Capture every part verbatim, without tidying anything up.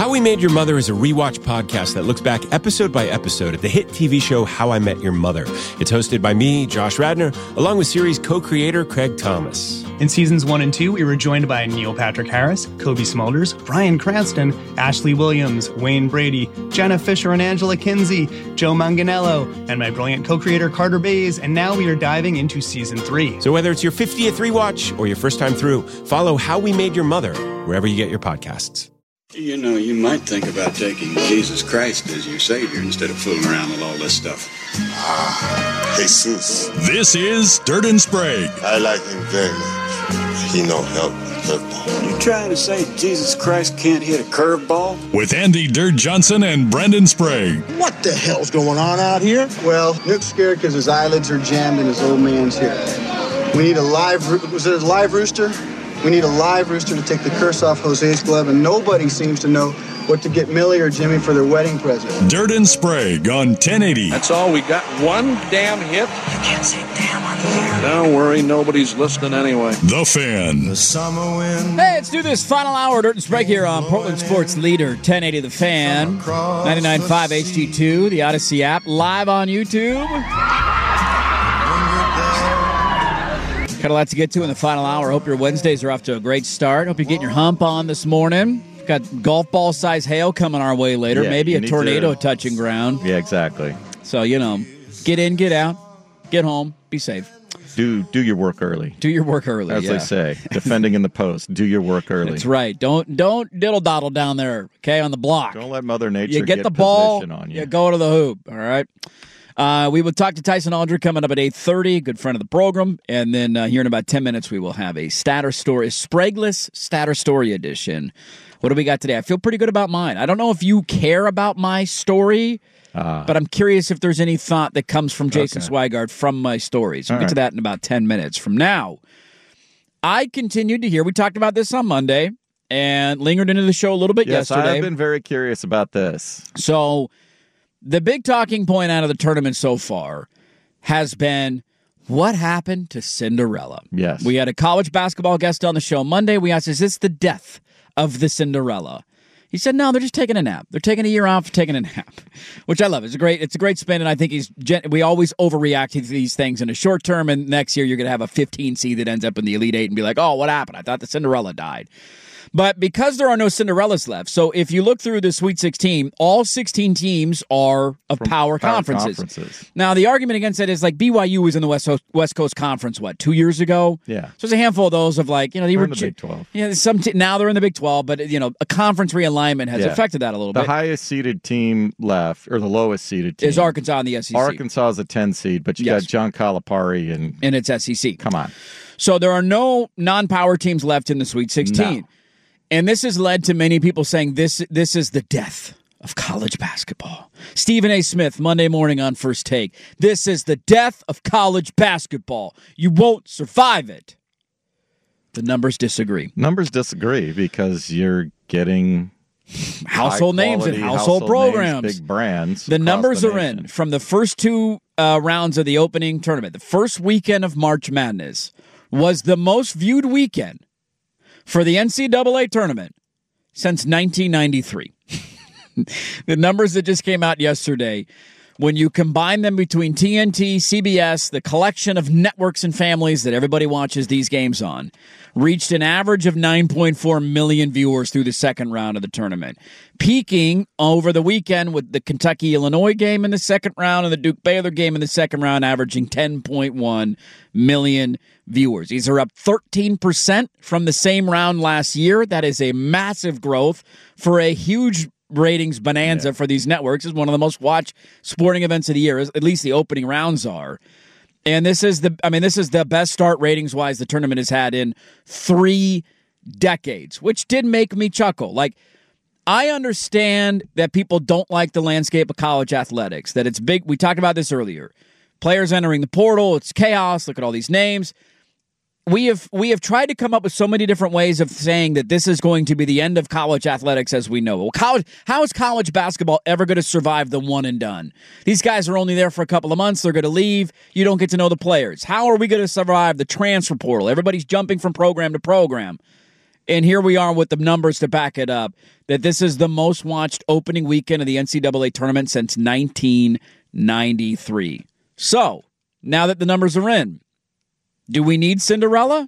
How We Made Your Mother is a rewatch podcast that looks back episode by episode at the hit T V show How I Met Your Mother. It's hosted by me, Josh Radnor, along with series co-creator Craig Thomas. In seasons one and two, we were joined by Neil Patrick Harris, Kobe Smulders, Bryan Cranston, Ashley Williams, Wayne Brady, Jenna Fisher and Angela Kinsey, Joe Manganiello, and my brilliant co-creator Carter Bays, and now we are diving into season three. So whether it's your fiftieth rewatch or your first time through, follow How We Made Your Mother wherever you get your podcasts. You know, you might think about taking Jesus Christ as your savior instead of fooling around with all this stuff. Ah, Jesus. This is Dirt and Sprague. I like him very much. He know help curveball. You trying to say Jesus Christ can't hit a curveball? With Andy Dirt Johnson and Brendan Sprague. What the hell's going on out here? Well, Nick's scared because his eyelids are jammed in his old man's hair. We need a live, was it a live rooster? We need a live rooster to take the curse off Jose's glove, and nobody seems to know what to get Millie or Jimmy for their wedding present. Dirt and Sprague on ten eighty. That's all we got? One damn hit? You can't say damn on the air. Don't worry, nobody's listening anyway. The Fan. The summer wind. Hey, let's do this final hour Dirt and Sprague here on Portland Sports Leader, ten eighty The Fan, ninety-nine point five H D two, the Odyssey app, live on YouTube. Got a lot to get to in the final hour. Hope your Wednesdays are off to a great start. Hope you're getting your hump on this morning. Got golf ball size hail coming our way later. Yeah, Maybe a tornado to... touching ground. Yeah, exactly. So, you know, get in, get out, get home, be safe. Do do your work early. Do your work early, As yeah. they say, defending in the post. Do your work early. That's right. Don't don't diddle doddle down there, okay, on the block. Don't let Mother Nature you get, get the ball, on you. you go to the hoop, all right? Uh, we will talk to Tyson Aldridge coming up at eight thirty, good friend of the program. And then uh, here in about ten minutes, we will have a Statter Story, Spragueless Statter Story edition. What do we got today? I feel pretty good about mine. I don't know if you care about my story, uh, but I'm curious if there's any thought that comes from Jason okay. Swigard from my stories. We'll All get right. to that in about ten minutes from now. I continued to hear, we talked about this on Monday and lingered into the show a little bit yes, yesterday. I've been very curious about this. So the big talking point out of the tournament so far has been, what happened to Cinderella? Yes. We had a college basketball guest on the show Monday. We asked, is this the death of the Cinderella? He said, no, they're just taking a nap. They're taking a year off, taking a nap, which I love. It's a great, it's a great spin, and I think he's. We always overreact to these things in the short term, and next year you're going to have a fifteen seed that ends up in the Elite Eight and be like, oh, what happened? I thought the Cinderella died. But because there are no Cinderellas left, so if you look through the Sweet sixteen, all sixteen teams are of From power, power conferences. conferences. Now, the argument against that is like B Y U was in the West Coast, West Coast Conference, what, two years ago? Yeah. So there's a handful of those of like, you know, they They're were in the Big twelve. Yeah, some t- now they're in the Big twelve, but, you know, a conference realignment has Yeah. affected that a little the bit. The highest seeded team left, or the lowest seeded team, is Arkansas in the S E C. Arkansas is a ten seed, but you Yes. got John Calipari and and it's S E C. Come on. So there are no non-power teams left in the Sweet sixteen. No. And this has led to many people saying this this is the death of college basketball. Stephen A. Smith, Monday morning on First Take. This is the death of college basketball. You won't survive it. The numbers disagree. Numbers disagree because you're getting household names and household, household programs. Names, big brands. The numbers the are in from the first two uh, rounds of the opening tournament. The first weekend of March Madness was the most viewed weekend for the N C double A tournament since nineteen ninety-three. The numbers that just came out yesterday, when you combine them between T N T, C B S, the collection of networks and families that everybody watches these games on, reached an average of nine point four million viewers through the second round of the tournament, peaking over the weekend with the Kentucky-Illinois game in the second round and the Duke-Baylor game in the second round, averaging ten point one million viewers. These are up thirteen percent from the same round last year. That is a massive growth for a huge ratings bonanza yeah. for these networks. It's one of the most watched sporting events of the year, at least the opening rounds are. And this is the, I mean, this is the best start ratings-wise the tournament has had in three decades, which did make me chuckle. Like, I understand that people don't like the landscape of college athletics, that it's big. We talked about this earlier. Players entering the portal, it's chaos. Look at all these names. We have we have tried to come up with so many different ways of saying that this is going to be the end of college athletics as we know it. Well, college, how is college basketball ever going to survive the one and done? These guys are only there for a couple of months. They're going to leave. You don't get to know the players. How are we going to survive the transfer portal? Everybody's jumping from program to program. And here we are with the numbers to back it up, that this is the most watched opening weekend of the N C double A tournament since nineteen ninety-three. So, now that the numbers are in, do we need Cinderella?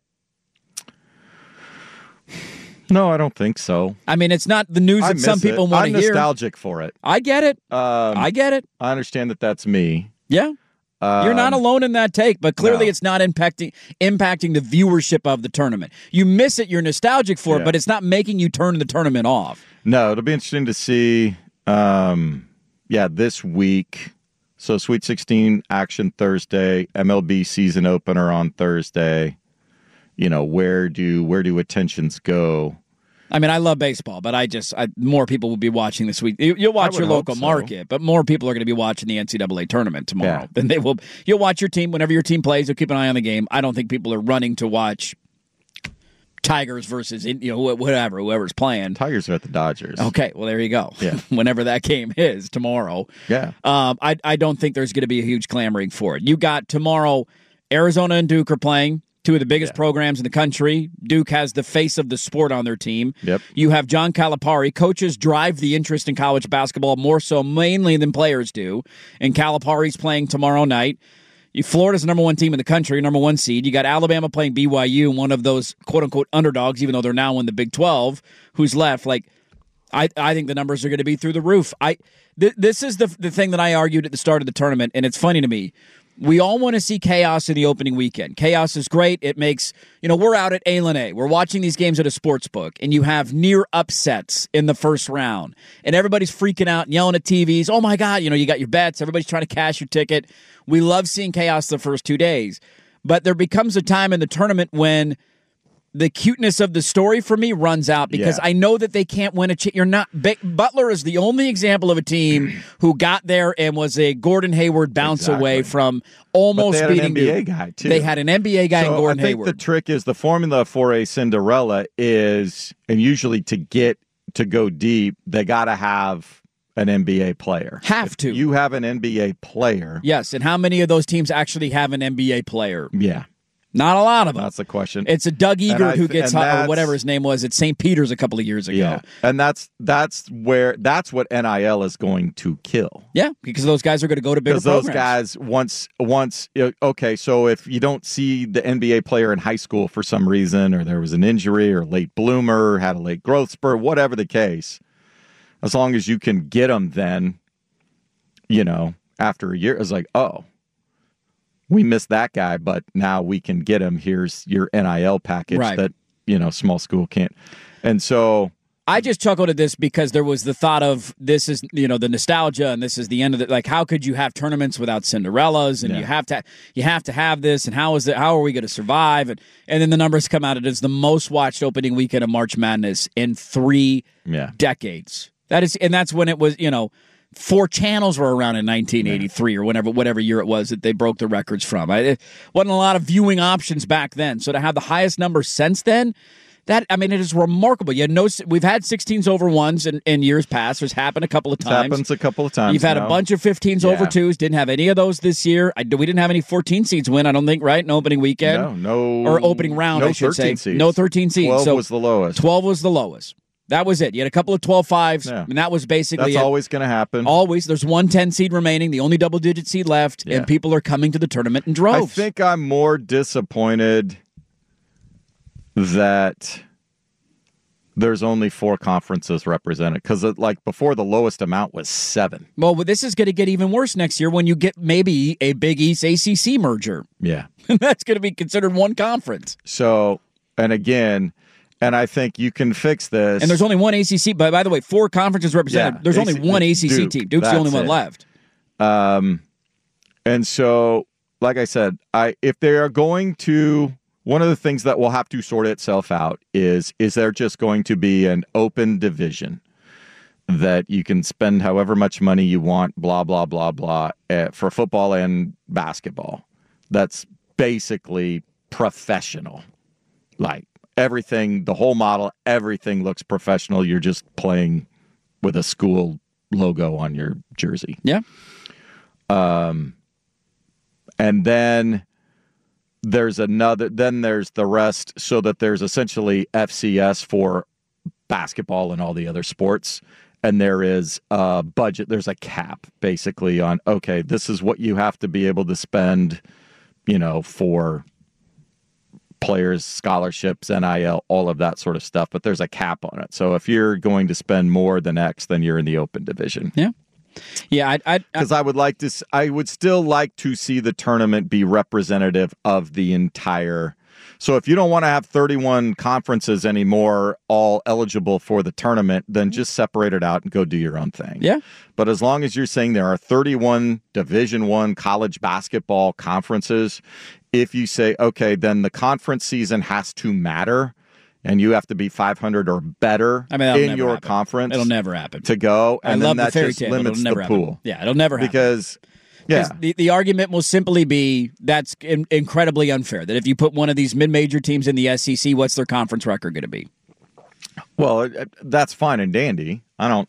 No, I don't think so. I mean, it's not the news I that some miss people it. want I'm to hear. I'm nostalgic for it. I get it. Um, I get it. I understand that that's me. Yeah. Um, You're not alone in that take, but clearly no. it's not impacting impacting the viewership of the tournament. You miss it, you're nostalgic for Yeah. it, but it's not making you turn the tournament off. No, it'll be interesting to see. Um, yeah, this week. So Sweet sixteen action Thursday, M L B season opener on Thursday. You know, where do where do attentions go? I mean, I love baseball, but I just I, more people will be watching this week. You, you'll watch would your hope local so. market, but more people are going to be watching the N C double A tournament tomorrow Yeah. than they will. You'll watch your team whenever your team plays. You'll keep an eye on the game. I don't think people are running to watch Tigers versus you know whatever whoever's playing. Tigers are at the Dodgers. Okay, well there you go. Yeah. Whenever that game is tomorrow. Yeah. Um, I I don't think there's going to be a huge clamoring for it. You got tomorrow, Arizona and Duke are playing. Two of the biggest Yeah. programs in the country. Duke has the face of the sport on their team. Yep. You have John Calipari. Coaches drive the interest in college basketball more so mainly than players do. And Calipari's playing tomorrow night. You, Florida's the number one team in the country, number one seed. You got Alabama playing B Y U, one of those quote-unquote underdogs, even though they're now in the Big twelve, who's left. Like, I, I think the numbers are going to be through the roof. I th- This is the, the thing that I argued at the start of the tournament, and it's funny to me. We all want to see chaos in the opening weekend. Chaos is great. It makes, you know, we're out at A L N A. We're watching these games at a sports book, and you have near upsets in the first round. And everybody's freaking out and yelling at T Vs. Oh, my God, you know, you got your bets. Everybody's trying to cash your ticket. We love seeing chaos the first two days. But there becomes a time in the tournament when the cuteness of the story for me runs out because Yeah. I know that they can't win a chip. You're not ba- Butler is the only example of a team who got there and was a Gordon Hayward bounce Exactly. away from almost But they had beating an N B A Duke. guy, too. They had an N B A guy so in Gordon I think Hayward. the trick is the formula for a Cinderella is, and usually to get to go deep, they got to have an N B A player. Have If to. You have an N B A player. Yes, and how many of those teams actually have an N B A player? Yeah. Not a lot of them. That's the question. It's a Doug And Eager I who th- gets and hot, or that's- whatever his name was at Saint Peter's a couple of years ago. Yeah. And that's that's where that's what N I L is going to kill. Yeah, because those guys are going to go to bigger Because those programs. guys once once okay, so if you don't see the N B A player in high school for some reason, or there was an injury or late bloomer, had a late growth spurt, whatever the case, as long as you can get them, then you know after a year, it's like, oh, we missed that guy, but now we can get him. Here's your N I L package Right. that you know small school can't, and so. I just chuckled at this because there was the thought of this is, you know, the nostalgia and this is the end of it. Like, how could you have tournaments without Cinderellas? And Yeah. you have to, you have to have this. And how is it? How are we going to survive? And and then the numbers come out. It is the most watched opening weekend of March Madness in three Yeah. decades. That is, and that's when it was, you know, four channels were around in nineteen eighty-three yeah. or whenever, whatever year it was that they broke the records from. I, it wasn't a lot of viewing options back then. So to have the highest number since then. That I mean, it is remarkable. You had no, we've had sixteens over ones in, in years past. It's happened a couple of It times. happens a couple of times. You've had now. a bunch of fifteens Yeah. over twos. Didn't have any of those this year. I, we didn't have any fourteen seeds win. I don't think. Right? No opening weekend. No, no, or opening round. No I should say. thirteen seeds. No thirteen seeds. Twelve so was the lowest. Twelve was the lowest. That was it. You had a couple of twelve fives, Yeah. and that was basically That's it. always going to happen. Always. There's one ten seed remaining, the only double digit seed left, Yeah. and people are coming to the tournament in droves. I think I'm more disappointed that there's only four conferences represented because, like, before the lowest amount was seven. Well, but this is going to get even worse next year when you get maybe a Big East A C C merger. Yeah. That's going to be considered one conference. So, and again, and I think you can fix this. And there's only one A C C. But by the way, four conferences represented. Yeah, there's only A C one A C C Duke, team. Duke's the only that's one it. left. Um, and so, like I said, I if they are going to. One of the things that will have to sort itself out is, is there just going to be an open division that you can spend however much money you want, blah, blah, blah, blah, uh, for football and basketball. That's basically professional. Like everything, the whole model, everything looks professional. You're just playing with a school logo on your jersey. Yeah. Um, and then there's another, then there's the rest, so that there's essentially F C S for basketball and all the other sports. And there is a budget, there's a cap basically on, okay, this is what you have to be able to spend, you know, for players, scholarships, N I L, all of that sort of stuff. But there's a cap on it. So if you're going to spend more than X, then you're in the open division. Yeah. Yeah, I because I, I, I would like to. I would still like to see the tournament be representative of the entire. So if you don't want to have thirty-one conferences anymore, all eligible for the tournament, then just separate it out and go do your own thing. Yeah. But as long as you're saying there are thirty-one Division One college basketball conferences, if you say okay, then the conference season has to matter. And you have to be five hundred or better I mean, in your happen. conference. It'll never happen To go, and I then love that the fairy just tale. limits It'll never the happen. pool. Yeah, it'll never happen. Because, yeah. The, the argument will simply be that's in, incredibly unfair. That if you put one of these mid-major teams in the S E C, what's their conference record going to be? Well, it, it, that's fine and dandy. I don't.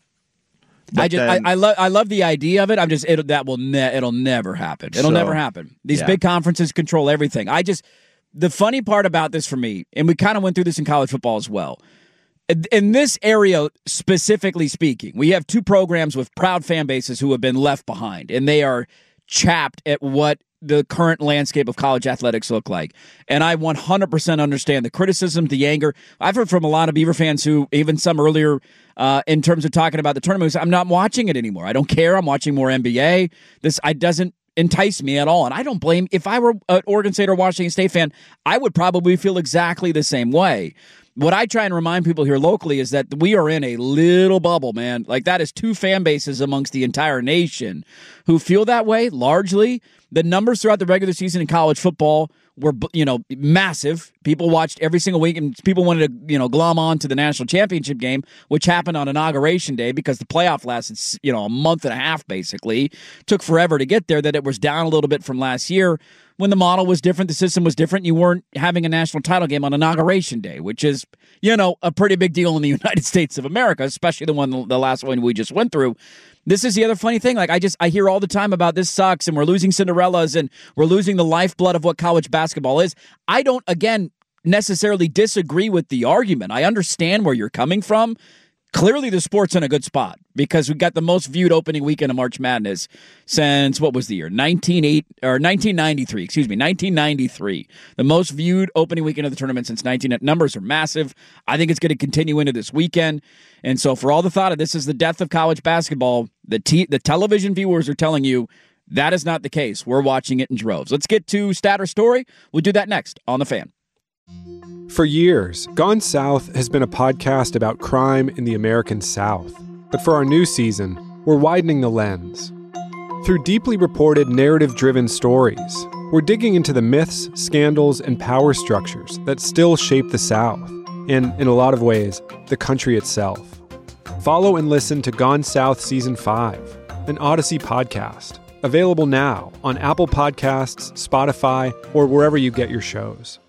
I just then, I, I love I love the idea of it. I'm just it, that will ne- it'll never happen. It'll So, never happen. These yeah. big conferences control everything. I just the funny part about this for me, and we kind of went through this in college football as well. In, in this area specifically speaking, we have two programs with proud fan bases who have been left behind, and they are chapped at what the current landscape of college athletics look like. And I one hundred percent understand the criticism, the anger. I've heard from a lot of Beaver fans who, even some earlier uh, in terms of talking about the tournament, I'm not watching it anymore. I don't care. I'm watching more N B A. This I doesn't entice me at all. And I don't blame, if I were an Oregon State or Washington State fan, I would probably feel exactly the same way. What I try and remind people here locally is that we are in a little bubble, man. Like, that is two fan bases amongst the entire nation who feel that way largely. The numbers throughout the regular season in college football were, you know, massive. People watched every single week, and people wanted to, you know, glom on to the national championship game, which happened on Inauguration Day because the playoff lasted, you know, a month and a half, basically. Took forever to get there, that it was down a little bit from last year when the model was different, the system was different. You weren't having a national title game on Inauguration Day, which is, you know, a pretty big deal in the United States of America, especially the one, the last one we just went through. This is the other funny thing. Like, I just, I hear all the time about this sucks and we're losing Cinderellas and we're losing the lifeblood of what college basketball is. I don't, again, necessarily disagree with the argument. I understand where you're coming from. Clearly, the sport's in a good spot because we got the most viewed opening weekend of March Madness since, what was the year? nineteen eight or nineteen ninety-three, excuse me, nineteen ninety-three. The most viewed opening weekend of the tournament since nineteen. Numbers are massive. I think it's going to continue into this weekend. And so for all the thought of this is the death of college basketball, the t- the television viewers are telling you that is not the case. We're watching it in droves. Let's get to Stat or Story. We'll do that next on The Fan. For years, Gone South has been a podcast about crime in the American South. But for our new season, we're widening the lens. Through deeply reported, narrative-driven stories, we're digging into the myths, scandals, and power structures that still shape the South, and, in a lot of ways, the country itself. Follow and listen to Gone South Season five, an Odyssey podcast, available now on Apple Podcasts, Spotify, or wherever you get your shows.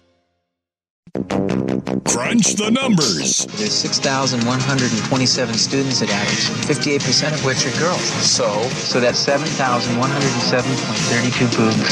Crunch the numbers. There's six thousand one hundred twenty-seven students at Adams, fifty-eight percent of which are girls. So? So that's seven thousand one hundred seven point three two boobs.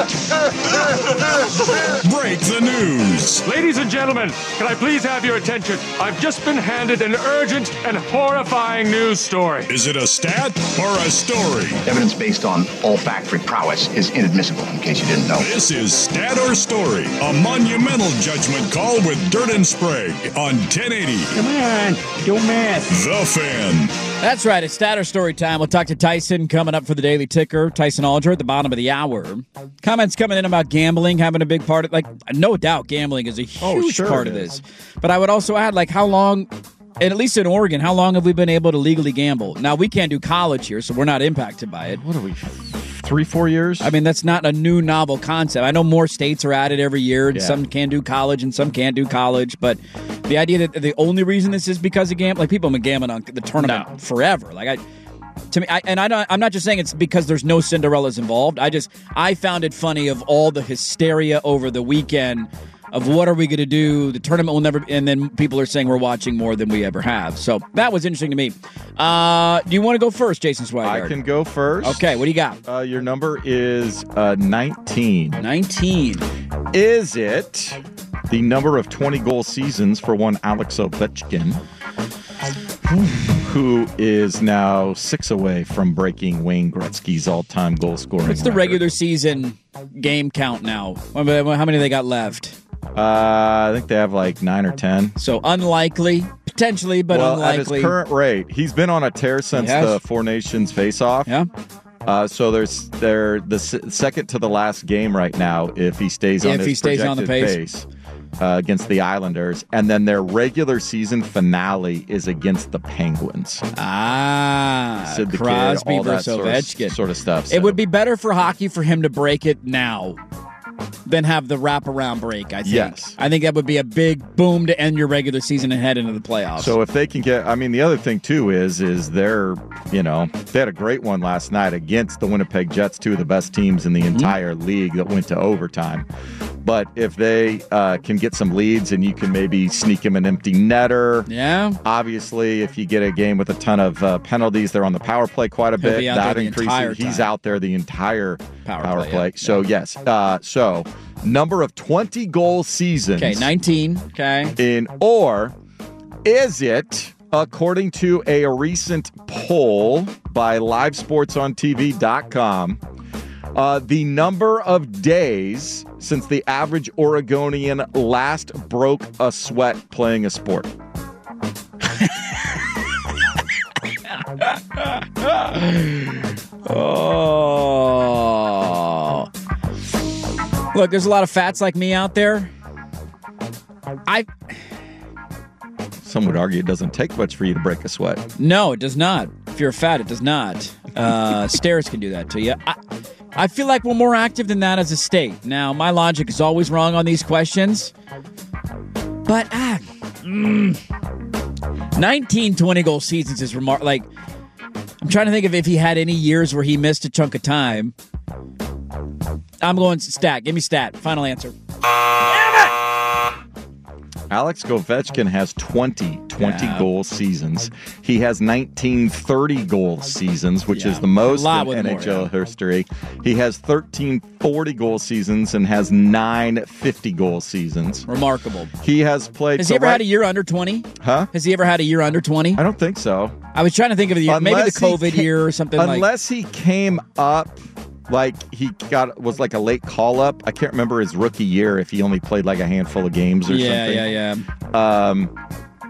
Break the news. Ladies and gentlemen, can I please have your attention? I've just been handed an urgent and horrifying news story. Is it a stat or a story? Evidence based on olfactory prowess is inadmissible, in case you didn't know. This is Stat or Story, a monumental judgment call with Dirt and Sprague on ten eighty. Come on, don't mess. The Fan. That's right. It's Stat or Story time. We'll talk to Tyson coming up for the Daily Ticker. Tyson Alger at the bottom of the hour. Comments coming in about gambling having a big part of, like, no doubt gambling is a huge oh, sure part of this. But I would also add, like, how long, and at least in Oregon, how long have we been able to legally gamble? Now, we can't do college here, so we're not impacted by it. What are we, three, four years? I mean, that's not a new novel concept. I know more states are at it every year, and yeah. some can do college and some can't do college, but the idea that the only reason this is because of gambling, like, people have been gambling on the tournament no. forever. Like, I, to me, I, and I don't, I'm not just saying it's because there's no Cinderellas involved. I just, I found it funny of all the hysteria over the weekend of what are we going to do? The tournament will never, and then people are saying we're watching more than we ever have. So that was interesting to me. Uh, do you want to go first, Jason Swigert? I can go first. Okay, what do you got? Uh, your number is uh, nineteen. nineteen. Is it the number of twenty-goal seasons for one Alex Ovechkin, who is now six away from breaking Wayne Gretzky's all-time goal scoring What's the record? regular season game count now? How many they got left? Uh, I think they have like nine or ten. So unlikely, potentially, but well, unlikely. At his current rate, he's been on a tear since the Four Nations face-off. Yeah. Uh, so there's they're the s- second to the last game right now if he stays on if his he stays on the projected pace, pace uh, against the Islanders, and then their regular season finale is against the Penguins. Ah, Sid the Kid, Crosby all that versus sort of- Ovechkin, sort of stuff. It so. would be better for hockey for him to break it now than have the wraparound break. I think. Yes. I think that would be a big boom to end your regular season and head into the playoffs. So if they can get, I mean, the other thing too is, is they're, you know, they had a great one last night against the Winnipeg Jets, two of the best teams in the Mm-hmm. entire league that went to overtime. But if they uh, can get some leads and you can maybe sneak him an empty netter. Yeah. Obviously, if you get a game with a ton of uh, penalties, they're on the power play quite a He'll bit. be out That there the entire increases. He's time. out there the entire Power power, play, play. yeah. So yes. Uh, so number of twenty goal seasons. Okay, nineteen. Okay. In or is it, according to a recent poll by live sports on T V dot com, uh, the number of days since the average Oregonian last broke a sweat playing a sport? Oh. Look, there's a lot of fats like me out there. I Some would argue it doesn't take much for you to break a sweat. No, it does not. If you're fat, it does not. Uh, stairs can do that to you. I, I feel like we're more active than that as a state. Now, my logic is always wrong on these questions. But, ah, mm, nineteen twenty-goal seasons is remarkable. Like, I'm trying to think of if he had any years where he missed a chunk of time. I'm going stat. Give me stat. Final answer. Alex Ovechkin has twenty twenty-goal seasons. He has nineteen thirty-goal seasons, which Yeah. is the most A lot in with N H L more, yeah. history. He has thirteen forty-goal seasons and has nine fifty-goal seasons. Remarkable. He has played... Has so he ever right- had a year under twenty? Huh? Has he ever had a year under twenty? I don't think so. I was trying to think of the year. Maybe the Unless he COVID ca- year or something like Unless he came up... Like he got was like a late call up. I can't remember his rookie year if he only played like a handful of games or Yeah, something. yeah, yeah. Um,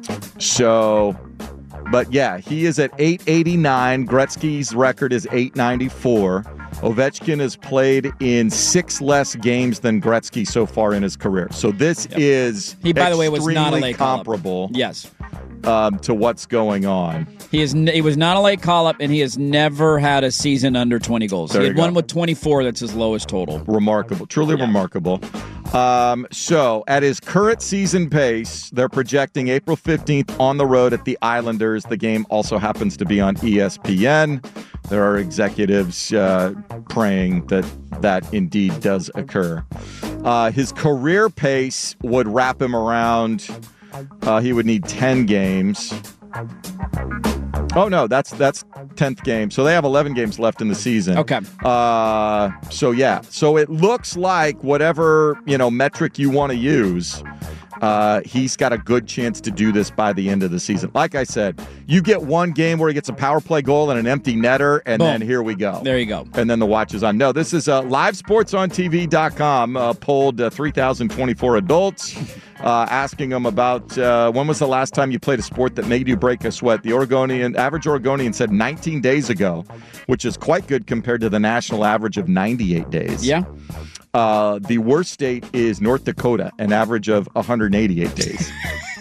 so, but yeah, he is at eight eighty-nine. Gretzky's record is eight ninety-four. Ovechkin has played in six less games than Gretzky so far in his career. So this is He, by the way, was not a extremely late call-up. comparable. Yes. Um, to what's going on. He is. He was not a late call-up, and he has never had a season under twenty goals. There he you had go. one with twenty-four. That's his lowest total. Remarkable, truly remarkable. Um, so, at his current season pace, they're projecting April fifteenth on the road at the Islanders. The game also happens to be on E S P N. There are executives uh, praying that that indeed does occur. Uh, his career pace would wrap him around. Uh, he would need ten games. Oh no, that's that's tenth game. So they have eleven games left in the season. Okay. Uh, so yeah. So it looks like whatever, you know, metric you want to use, uh, he's got a good chance to do this by the end of the season. Like I said, you get one game where he gets a power play goal and an empty netter, and Boom. then here we go. There you go. And then the watch is on. No, this is uh, live sports on T V dot com uh, polled uh, three thousand twenty-four adults. Uh, asking them about uh, when was the last time you played a sport that made you break a sweat. The Oregonian, average Oregonian said nineteen days ago, which is quite good compared to the national average of ninety-eight days. Yeah. Uh, the worst state is North Dakota, an average of one hundred eighty-eight days.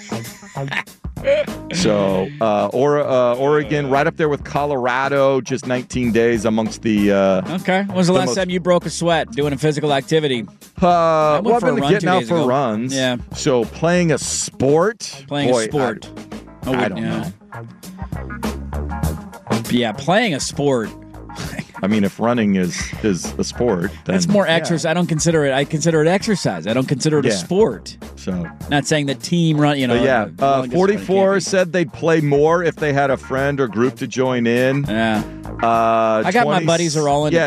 So, uh, or, uh, Oregon, right up there with Colorado, just nineteen days amongst the. Uh, Okay. When was the the last most- time you broke a sweat doing a physical activity? Uh, went well, I've for a been run getting two out days for ago. runs. Yeah. So playing a sport. Playing boy, a sport. I, Oh, I wait, don't yeah. know. Yeah, playing a sport. I mean, if running is is a sport, then That's more yeah. exercise. I don't consider it. I consider it exercise. I don't consider it Yeah. a sport. So, Not saying the team run. You know. but yeah, uh, uh, long distance running forty-four can't said they'd play more if they had a friend or group to join in. be. Yeah. Uh, I got my twenty buddies are all in- Yeah,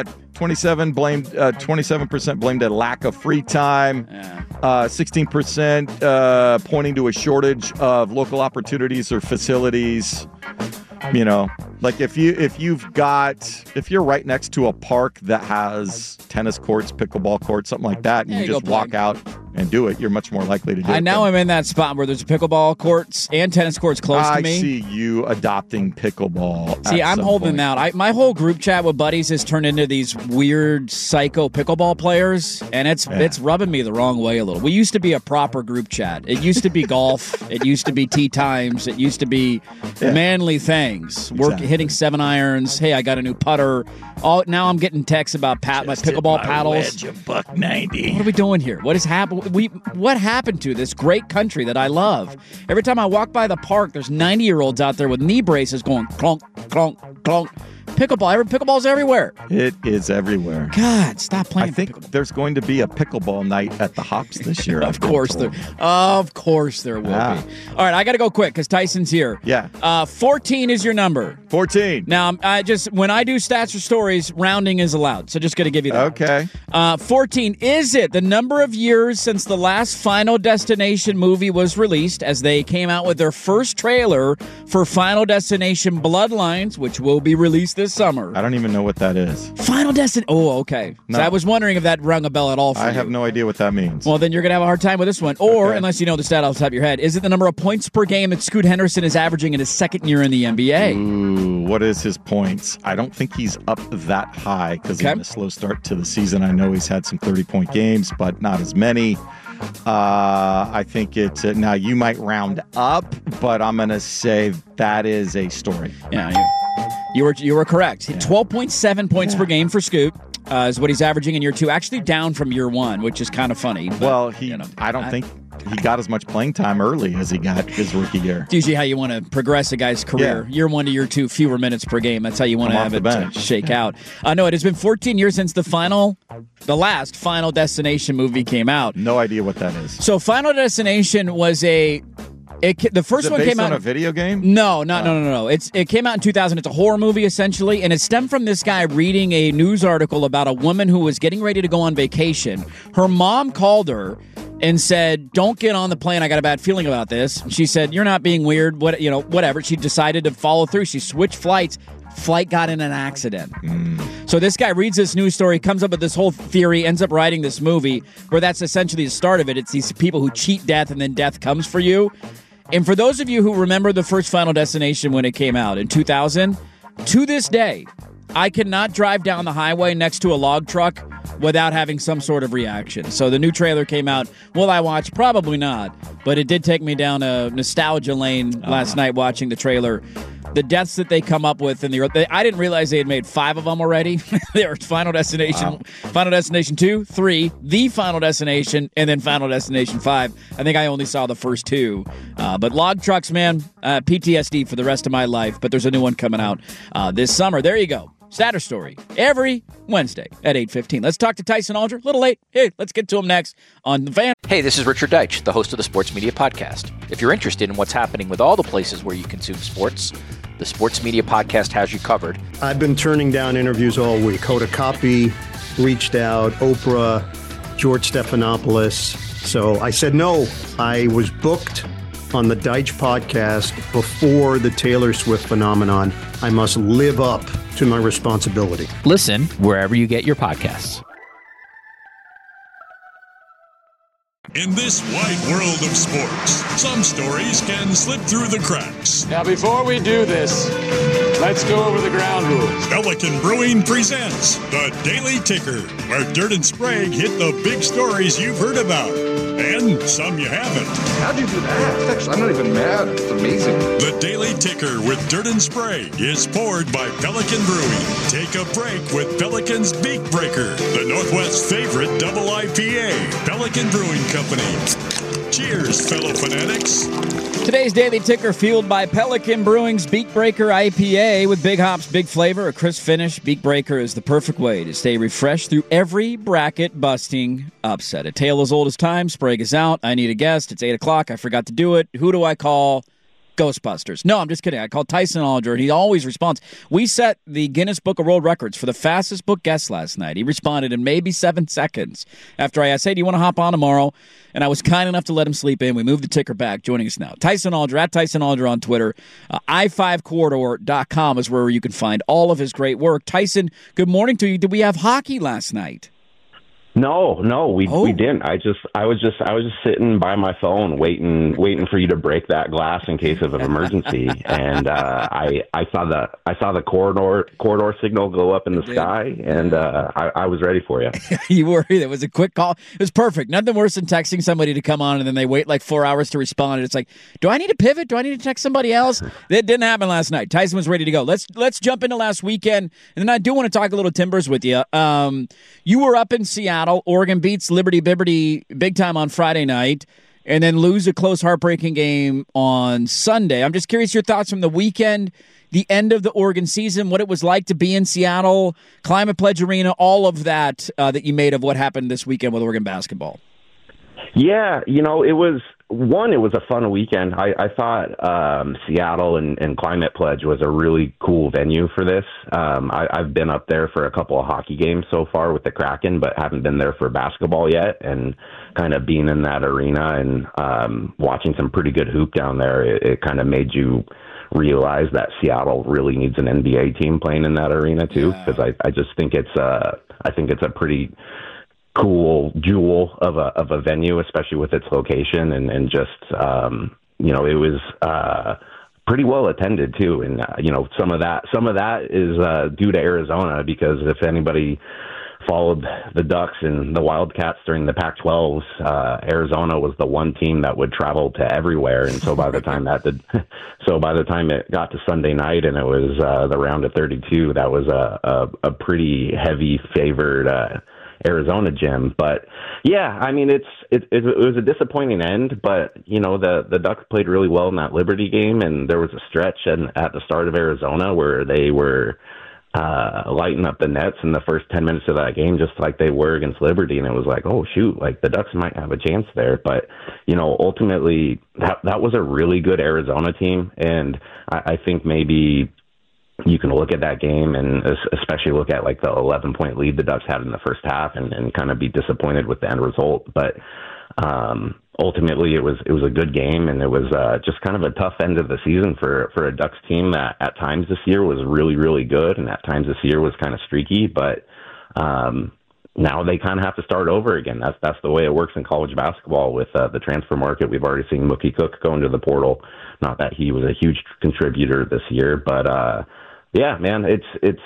twenty-seven blamed. Uh, twenty-seven percent blamed a lack of free time. Yeah. Uh, sixteen percent uh, pointing to a shortage of local opportunities or facilities. You know, like if you if you've got if you're right next to a park that has tennis courts, pickleball courts, something like that, and Yeah, you you just go walk play. out and do it, you're much more likely to do I it. now I'm in that spot where there's pickleball courts and tennis courts close I to me. see you adopting pickleball. See, at I'm some holding point. out. I, my whole group chat with buddies has turned into these weird psycho pickleball players, and it's Yeah. it's rubbing me the wrong way a little. We used to be a proper group chat. It used to be golf. It used to be tea times. It used to be Yeah. manly things. Work Exactly. hitting seven irons. Hey, I got a new putter. All now I'm getting texts about pat my pickleball paddles. A buck ninety. What are we doing here? What is happening? We what happened to this great country that I love? Every time I walk by the park, there's ninety year olds out there with knee braces going clunk, clunk, clunk. Pickleball, every pickleball's everywhere. It is everywhere. God, stop playing. I think there's going to be a pickleball night at the Hops this year. Of course there, of course there will Yeah. be. All right, I got to go quick because Tyson's here. Yeah. Uh, fourteen is your number. fourteen. Now, I just when I do stats or stories, rounding is allowed. So just going to give you that. Okay. Uh, fourteen, is it the number of years since the last Final Destination movie was released, as they came out with their first trailer for Final Destination Bloodlines, which will be released this summer? I don't even know what that is. Final Destination. Oh, okay. No. So I was wondering if that rung a bell at all for I you. have no idea what that means. Well, then you're going to have a hard time with this one. Or, Okay. unless you know the stat off the top of your head, is it the number of points per game that Scoot Henderson is averaging in his second year in the N B A? Ooh, what is his points? I don't think he's up that high because Okay. he had a slow start to the season. I know he's had some thirty-point games, but not as many. Uh, I think it's uh, now you might round up, but I'm going to say that is a story. Yeah, you, you were you were correct. twelve point seven points per game for Scoot uh, is what he's averaging in year two. Actually down from year one, which is kind of funny. But, Well, he you know, I don't I- think he got as much playing time early as he got his rookie year. It's usually how you want to progress a guy's career. Yeah. Year one to year two, fewer minutes per game. That's how you want to Come have off it the uh, bench. shake out. Uh, no, it has been fourteen years since the final, the last Final Destination movie came out. No idea what that is. So Final Destination was a... It, ca- the first Is it one based came out on a video game? No, no, no, no, no. It's it came out in two thousand. It's a horror movie essentially, and it stemmed from this guy reading a news article about a woman who was getting ready to go on vacation. Her mom called her and said, "Don't get on the plane. I got a bad feeling about this." She said, "You're not being weird. What you know, whatever." She decided to follow through. She switched flights. Flight got in an accident. Mm. So this guy reads this news story, comes up with this whole theory, ends up writing this movie where that's essentially the start of it. It's these people who cheat death and then death comes for you. And for those of you who remember the first Final Destination when it came out in two thousand, to this day, I cannot drive down the highway next to a log truck without having some sort of reaction. So the new trailer came out. Will I watch? Probably not. But it did take me down a nostalgia lane last night watching the trailer. The deaths that they come up with in the they, I didn't realize they had made five of them already. There was Final Destination, Wow. Final Destination two, three, The Final Destination, and then Final Destination five. I think I only saw the first two. Uh, but log trucks, man, uh, P T S D for the rest of my life. But there's a new one coming out uh, this summer. There you go. Statter Story every Wednesday at eight fifteen. Let's talk to Tyson Alger. A little late. Hey, let's get to him next on the Van. Hey, this is Richard Deitch, the host of the Sports Media Podcast. If you're interested in what's happening with all the places where you consume sports, the Sports Media Podcast has you covered. I've been turning down interviews all week. Hoda Kotb reached out, Oprah, George Stephanopoulos. So I said no. I was booked on the Deitch podcast before the Taylor Swift phenomenon. I must live up to my responsibility. Listen wherever you get your podcasts. In this wide world of sports, some stories can slip through the cracks. Now, before we do this, let's go over the ground rules. Pelican Brewing presents The Daily Ticker, where Dirt and Sprague hit the big stories you've heard about, and some you haven't. How'd you do that? Actually, I'm not even mad. It's amazing. The Daily Ticker with Dirt and Sprague is poured by Pelican Brewing. Take a break with Pelican's Beak Breaker, the Northwest's favorite double I P A. Pelican Brewing Company. Cheers, fellow fanatics. Today's Daily Ticker fueled by Pelican Brewing's Beak Breaker I P A with big hops, big flavor, a crisp finish. Beak Breaker is the perfect way to stay refreshed through every bracket-busting upset. A tale as old as time. Sprague is out. I need a guest. It's eight o'clock. I forgot to do it. Who do I call? Ghostbusters. No, I'm just kidding. I called Tyson Alger, and he always responds. We set the Guinness Book of World Records for the fastest book guest last night. He responded in maybe seven seconds after I asked, hey, do you want to hop on tomorrow? And I was kind enough to let him sleep in. We moved the ticker back. Joining us now, Tyson Alger, at Tyson Alger on Twitter. Uh, i five corridor dot com is where you can find all of his great work. Tyson, good morning to you. Did we have hockey last night? No, no, we oh. we didn't. I just I was just I was just sitting by my phone waiting waiting for you to break that glass in case of an emergency. and uh, I I saw the I saw the corridor corridor signal go up in the sky, and uh, I, I was ready for you. You were. It was a quick call. It was perfect. Nothing worse than texting somebody to come on and then they wait like four hours to respond. And it's like, do I need to pivot? Do I need to text somebody else? That didn't happen last night. Tyson was ready to go. Let's let's jump into last weekend, and then I do want to talk a little Timbers with you. Um, you were up in Seattle. Oregon beats Liberty Bibberty big time on Friday night and then lose a close, heartbreaking game on Sunday. I'm just curious your thoughts from the weekend, the end of the Oregon season, what it was like to be in Seattle, Climate Pledge Arena, all of that uh, that you made of what happened this weekend with Oregon basketball. Yeah, you know, it was, one, it was a fun weekend. I, I thought um, Seattle and, and Climate Pledge was a really cool venue for this. Um, I, I've been up there for a couple of hockey games so far with the Kraken, but haven't been there for basketball yet. And kind of being in that arena and um, watching some pretty good hoop down there, it, it kind of made you realize that Seattle really needs an N B A team playing in that arena too. Because yeah. I, I just think it's a, I think it's a pretty cool jewel of a of a venue, especially with its location and and just um you know it was uh pretty well attended too, and uh, you know some of that some of that is uh due to Arizona, because if anybody followed the Ducks and the Wildcats during the Pac twelves, uh Arizona was the one team that would travel to everywhere, and so by the time that did so by the time it got to Sunday night and it was uh the round of thirty-two, that was a a, a pretty heavy favored uh Arizona gym. But yeah, I mean, it's it, it, it was a disappointing end, but you know, the the Ducks played really well in that Liberty game, and there was a stretch in, at the start of Arizona where they were uh lighting up the nets in the first ten minutes of that game, just like they were against Liberty, and it was like, oh shoot, like the Ducks might have a chance there. But you know, ultimately that that was a really good Arizona team, and I, I think maybe you can look at that game and especially look at like the eleven point lead the Ducks had in the first half and, and kind of be disappointed with the end result. But um, ultimately it was, it was a good game, and it was uh, just kind of a tough end of the season for, for a Ducks team that at times this year was really, really good. And at times this year was kind of streaky, but um, now they kind of have to start over again. That's, that's the way it works in college basketball with uh, the transfer market. We've already seen Mookie Cook go into the portal. Not that he was a huge contributor this year, but uh, yeah, man, it's it's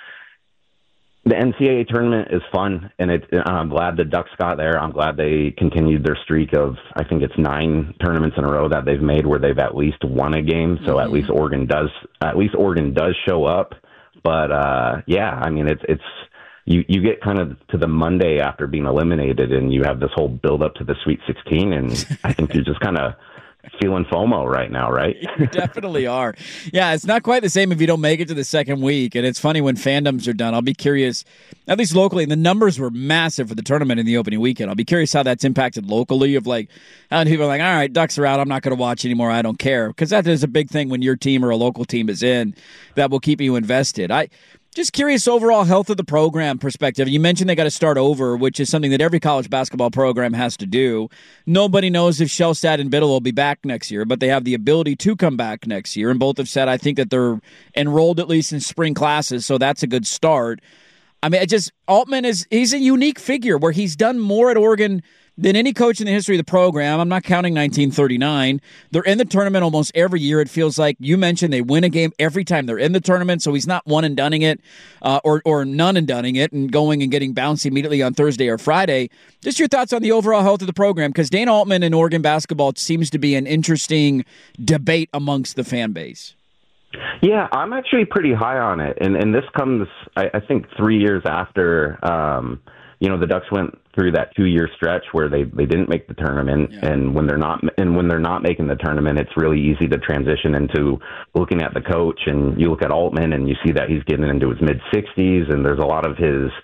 the N C double A tournament is fun, and it, I'm glad the Ducks got there. I'm glad they continued their streak of, I think it's nine tournaments in a row that they've made where they've at least won a game. So mm-hmm. at least Oregon does at least Oregon does show up. But uh, yeah, I mean, it's it's you you get kind of to the Monday after being eliminated, and you have this whole build up to the Sweet sixteen, and I think you're just kind of feeling FOMO right now, right? You definitely are. Yeah, it's not quite the same if you don't make it to the second week. And it's funny when fandoms are done. I'll be curious, at least locally, and the numbers were massive for the tournament in the opening weekend. I'll be curious how that's impacted locally of like, how people are like, all right, Ducks are out. I'm not going to watch anymore. I don't care. Because that is a big thing when your team or a local team is in that will keep you invested. I Just curious overall health of the program perspective. You mentioned they got to start over, which is something that every college basketball program has to do. Nobody knows if Shellstad and Biddle will be back next year, but they have the ability to come back next year. And both have said, I think that they're enrolled at least in spring classes, so that's a good start. I mean, I just Altman is he's a unique figure where he's done more at Oregon than any coach in the history of the program. I'm not counting nineteen thirty-nine. They're in the tournament almost every year. It feels like you mentioned they win a game every time they're in the tournament. So he's not one and doneing it uh, or or none and doneing it and going and getting bounced immediately on Thursday or Friday. Just your thoughts on the overall health of the program, because Dana Altman and Oregon basketball seems to be an interesting debate amongst the fan base. Yeah, I'm actually pretty high on it, and and this comes, I, I think, three years after. Um, You know, the Ducks went through that two-year stretch where they, they didn't make the tournament, yeah. and when they're not and when they're not making the tournament, it's really easy to transition into looking at the coach. And you look at Altman, and you see that he's getting into his mid sixties, and there's a lot of his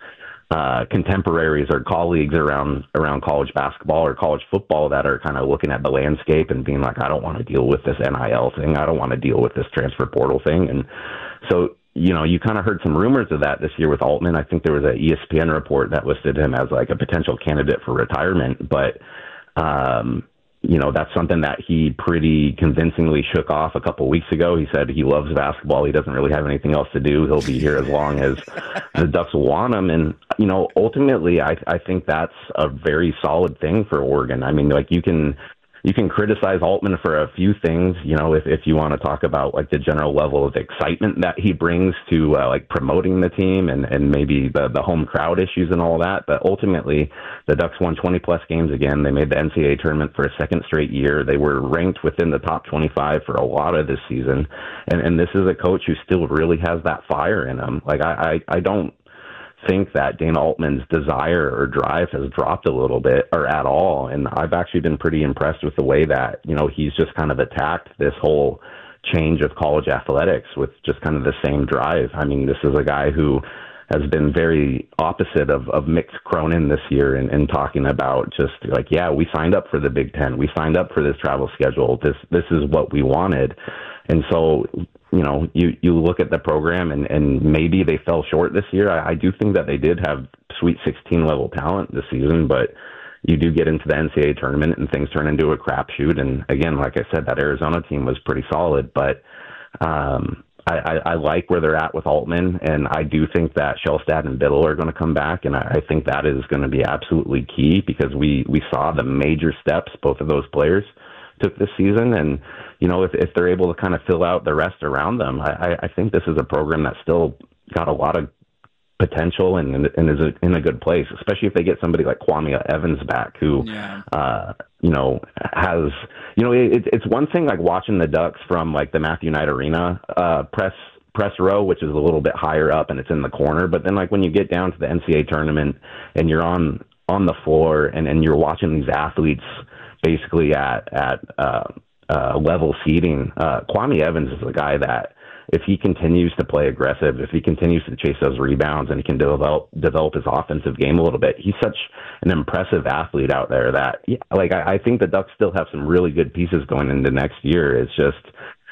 uh, contemporaries or colleagues around around college basketball or college football that are kind of looking at the landscape and being like, I don't want to deal with this N I L thing. I don't want to deal with this transfer portal thing. And so, you know, you kind of heard some rumors of that this year with Altman. I think there was an E S P N report that listed him as like a potential candidate for retirement. But, um, you know, that's something that he pretty convincingly shook off a couple weeks ago. He said he loves basketball. He doesn't really have anything else to do. He'll be here as long as the Ducks will want him. And, you know, ultimately, I, I think that's a very solid thing for Oregon. I mean, like you can... You can criticize Altman for a few things, you know, if, if you want to talk about like the general level of excitement that he brings to uh, like promoting the team and, and maybe the, the home crowd issues and all that. But ultimately, the Ducks won twenty plus games again. They made the N C double A tournament for a second straight year. They were ranked within the top twenty-five for a lot of this season. And, and this is a coach who still really has that fire in him. Like I, I, I don't think that Dana Altman's desire or drive has dropped a little bit or at all. And I've actually been pretty impressed with the way that, you know, he's just kind of attacked this whole change of college athletics with just kind of the same drive. I mean, this is a guy who has been very opposite of, of Mick Cronin this year and, and talking about just like, yeah, we signed up for the Big Ten. We signed up for this travel schedule. This, this is what we wanted. And so, you know, you, you look at the program and, and maybe they fell short this year. I, I do think that they did have Sweet sixteen level talent this season, but you do get into the N C double A tournament and things turn into a crapshoot. And again, like I said, that Arizona team was pretty solid, but um, I, I, I like where they're at with Altman. And I do think that Shelstad and Biddle are going to come back. And I, I think that is going to be absolutely key because we, we saw the major steps both of those players took this season. And, you know, if, if they're able to kind of fill out the rest around them, I, I think this is a program that's still got a lot of potential and, and is a, in a good place, especially if they get somebody like Kwame Evans back who, yeah. uh, you know, has, you know, it, it's one thing like watching the Ducks from like the Matthew Knight Arena uh, press press row, which is a little bit higher up and it's in the corner. But then like when you get down to the N C double A tournament and you're on, on the floor and, and you're watching these athletes basically at, at, uh, Uh, level seating. Uh, Kwame Evans is a guy that if he continues to play aggressive, if he continues to chase those rebounds and he can develop develop his offensive game a little bit, he's such an impressive athlete out there that, yeah, like, I, I think the Ducks still have some really good pieces going into next year. It's just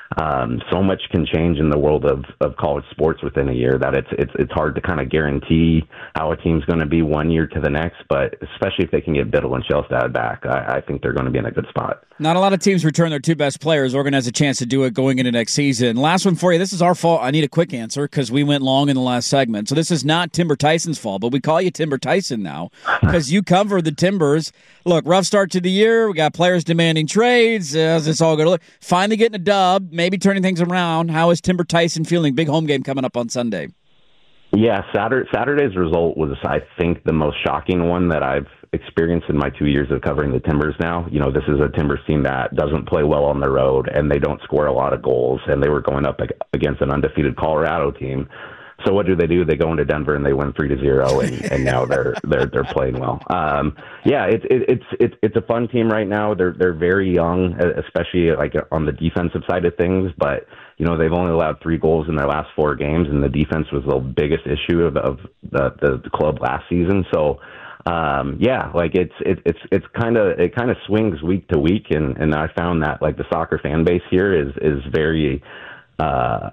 um, so much can change in the world of, of college sports within a year that it's it's it's hard to kind of guarantee how a team's going to be one year to the next. But especially if they can get Biddle and Shelstad back, I, I think they're going to be in a good spot. Not a lot of teams return their two best players. Oregon has a chance to do it going into next season. Last one for you. This is our fault. I need a quick answer because we went long in the last segment. So this is not Timber Tyson's fault, but we call you Timber Tyson now because you cover the Timbers. Look, rough start to the year. We got players demanding trades. Uh, how's this all going to look? Finally getting a dub, maybe turning things around. How is Timber Tyson feeling? Big home game coming up on Sunday. Yeah, Saturday, Saturday's result was, I think, the most shocking one that I've experienced in my two years of covering the Timbers now. You know, this is a Timbers team that doesn't play well on the road, and they don't score a lot of goals, and they were going up against an undefeated Colorado team. So what do they do? They go into Denver and they win three to zero, and, and now they're they're they're playing well. Um, yeah, it's it, it's it's it's a fun team right now. They're they're very young, especially like on the defensive side of things. But you know they've only allowed three goals in their last four games, and the defense was the biggest issue of, of the, the the club last season. So um, yeah, like it's it, it's it's kind of it kind of swings week to week, and and I found that like the soccer fan base here is is very. Uh,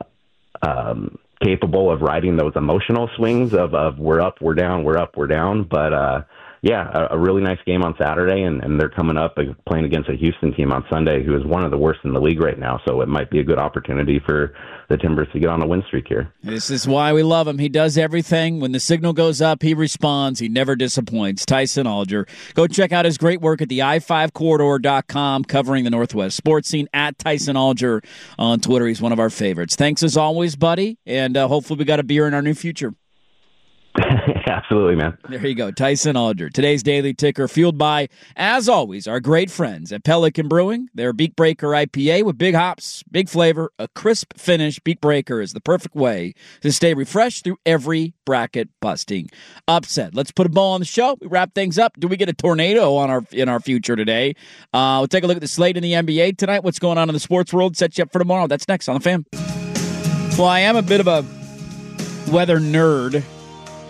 um, capable of riding those emotional swings of, of we're up, we're down, we're up, we're down. But, uh, yeah, a, a really nice game on Saturday, and, and they're coming up playing against a Houston team on Sunday who is one of the worst in the league right now. So it might be a good opportunity for the Timbers to get on a win streak here. This is why we love him. He does everything. When the signal goes up, he responds. He never disappoints. Tyson Alger. Go check out his great work at the I five corridor dot com covering the Northwest sports scene at Tyson Alger on Twitter. He's one of our favorites. Thanks as always, buddy, and uh, hopefully we got a beer in our new future. Absolutely, man. There you go. Tyson Alger. Today's Daily Ticker fueled by, as always, our great friends at Pelican Brewing. Their Beak Breaker I P A with big hops, big flavor, a crisp finish. Beak Breaker is the perfect way to stay refreshed through every bracket busting upset. Let's put a bow on the show. We wrap things up. Do we get a tornado on our in our future today? Uh, we'll take a look at the slate in the N B A tonight. What's going on in the sports world? Set you up for tomorrow. That's next on The Fan. Well, I am a bit of a weather nerd.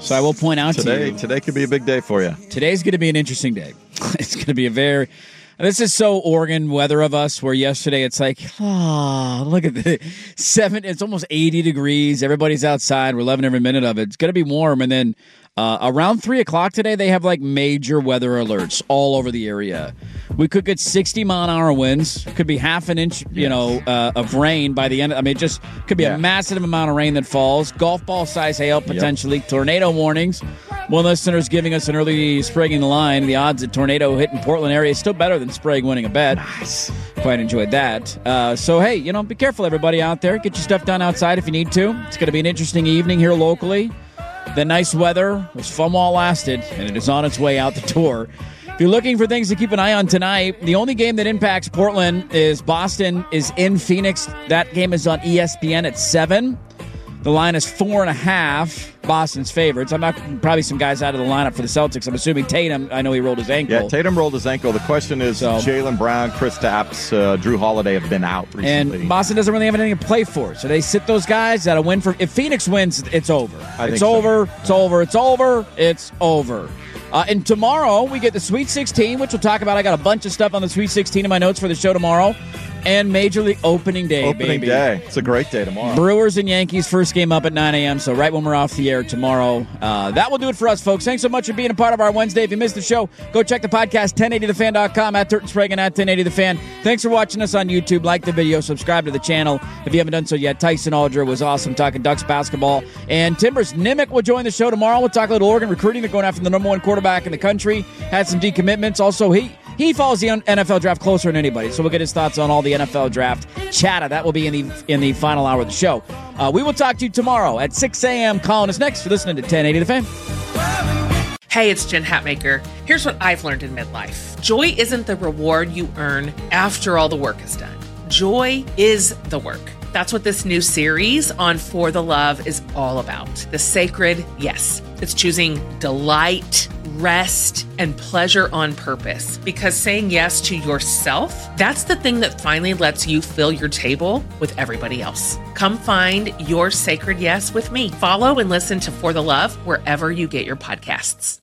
So I will point out today, to you. Today could be a big day for you. Today's going to be an interesting day. It's going to be a very... This is so Oregon weather of us, where yesterday it's like, oh, look at the seven. It's almost eighty degrees. Everybody's outside. We're loving every minute of it. It's going to be warm. And then uh, around three o'clock today, they have like major weather alerts all over the area. We could get sixty mile an hour winds. Could be half an inch, you yes. know, uh, of rain by the end. I mean, it just could be yeah. a massive amount of rain that falls. Golf ball size hail potentially. Yep. Tornado warnings. One listener's giving us an early Sprague in the line. The odds of tornado hitting Portland area is still better than Sprague winning a bet. Nice. Quite enjoyed that. Uh, so, hey, you know, be careful, everybody out there. Get your stuff done outside if you need to. It's going to be an interesting evening here locally. The nice weather was fun while it lasted, and it is on its way out the door. If you're looking for things to keep an eye on tonight, the only game that impacts Portland is Boston is in Phoenix. That game is on E S P N at seven. The line is four and a half. Boston's favorites. I'm not probably some guys out of the lineup for the Celtics. I'm assuming Tatum. I know he rolled his ankle. Yeah, Tatum rolled his ankle. The question is, so, Jaylen Brown, Kristaps, uh, Drew Holiday have been out recently, and Boston doesn't really have anything to play for. So they sit those guys that a win for. If Phoenix wins, it's over. I it's think over. So. It's over. It's over. It's over. Uh, and tomorrow we get the Sweet sixteen, which we'll talk about. I got a bunch of stuff on the Sweet sixteen in my notes for the show tomorrow. And Major League Opening Day, Opening baby. day. It's a great day tomorrow. Brewers and Yankees, first game up at nine a.m., so right when we're off the air tomorrow. Uh, that will do it for us, folks. Thanks so much for being a part of our Wednesday. If you missed the show, go check the podcast, ten eighty the fan dot com, at Turton Sprague and at ten eighty the fan. Thanks for watching us on YouTube. Like the video, subscribe to the channel if you haven't done so yet. Tyson Aldra was awesome talking Ducks basketball. And Timbers Nimick will join the show tomorrow. We'll talk a little Oregon recruiting. They're going after the number one quarterback in the country. Had some decommitments. Also, he... He follows the N F L draft closer than anybody, so we'll get his thoughts on all the N F L draft chatter. That will be in the in the final hour of the show. Uh, we will talk to you tomorrow at six a.m. Calling us next. You're listening to ten eighty The Fan. Hey, it's Jen Hatmaker. Here's what I've learned in midlife. Joy isn't the reward you earn after all the work is done. Joy is the work. That's what this new series on For the Love is all about. The sacred yes. It's choosing delight, rest, and pleasure on purpose. Because saying yes to yourself, that's the thing that finally lets you fill your table with everybody else. Come find your sacred yes with me. Follow and listen to For the Love wherever you get your podcasts.